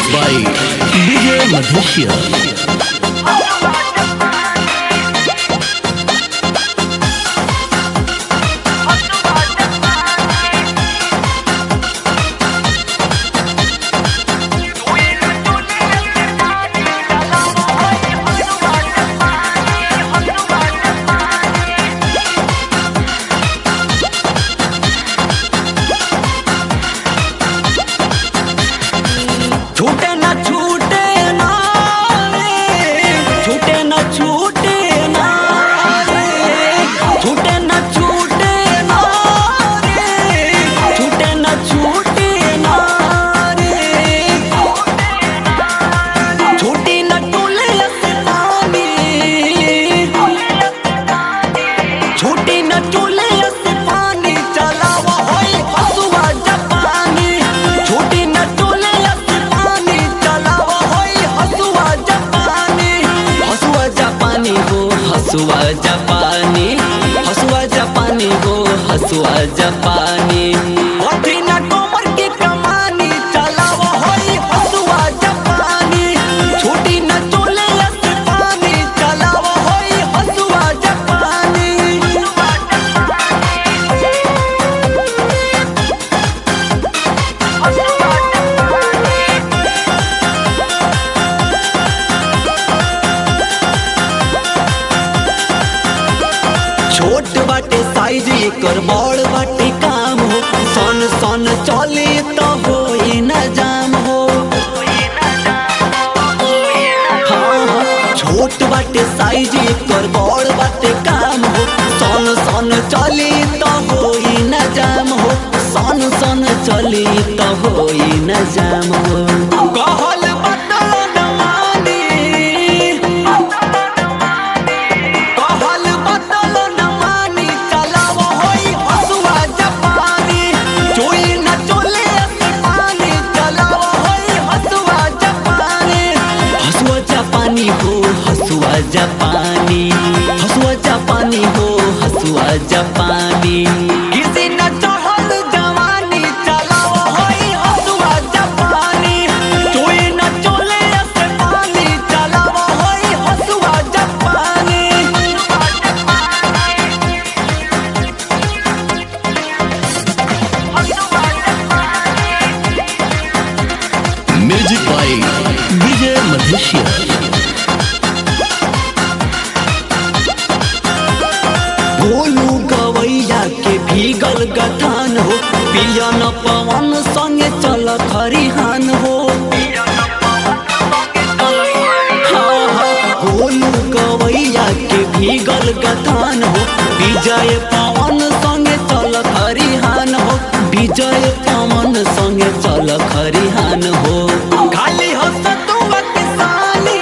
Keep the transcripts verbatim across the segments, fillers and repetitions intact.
by Vijay Madhusya. छूटे न छूटे ना रे, छूटे न छूटे ना रे, छूटे न छूटे ना रे, छूटे न छूटे ना रे, छूटी न टोले अस्तानी, छूटी न टोले अस्तानी, चलावा होई हसुआ जापानी, छूटी न टोले हसुआ जापानी, हसुआ जापानी हो हसुआ जापानी, होठी न कोमर की कमानी, चलावा होई हसुआ जापानी, छूटी न चोले अस्तानी, चलावा होई हसुआ जापानी। छोट बाटे साइज एकर बड़ बाटे काम हो, सन सन चले तो होई न जाम हो। हाँ हाँ छोट बाटे साइज एकर बड़ बाटे काम हो, सन सन चले तो होई न जाम हो, सन सन चले तो होई न जाम हो। कहल बतल न मानी, कहल बतल न मानी, चलावा होई हसुआ जापानी, चोई न चोले अस्तानी, चलावा होई हसुआ जापानी, हसुआ जापानी हो हसुआ जापानी, हसुआ जापानी हो हसुआ जापानी, किसी न चढ़ल जवानी, चलावा होई हसुआ जापानी, चोई न चोले अस्तानी, चलावा होई हसुआ जापानी। Music by Vijay Madhusya. Bholu गवैया के भीगल गठान हो, पियन पवन संगे चल खरिहान हो। हाँ हाँ भोलू गवैया के भीगल गठान हो, विजय पवन संगे चल खरिहान हो, विजय पवन संगे चल खरिहान हो। खाली हो सतुआ किसानी,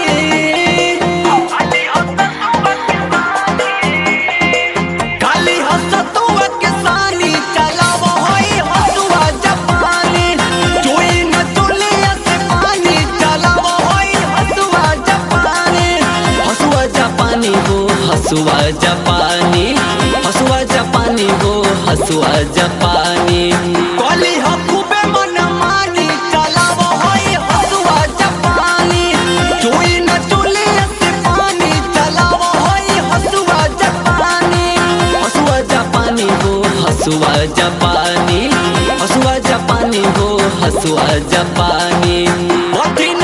खाली हसतुआ किसानी, चलावा होई हसुआ जापानी, चोई न चोले अस्तानी, चलावा होई हसुआ जापानी, हसुआ जापानी हो हसुआ जापानी, हसुआ जापानी हो हसुआ जापानी, कली हो खूबे मन मानी, चलावा होई हसुआ जापानी, चोई न चोले अस्तानी, चलावा होई हसुआ जापानी, हसुआ जापानी हो हसुआ जापानी, हसुआ जापानी हो हसुआ जापानी, होठी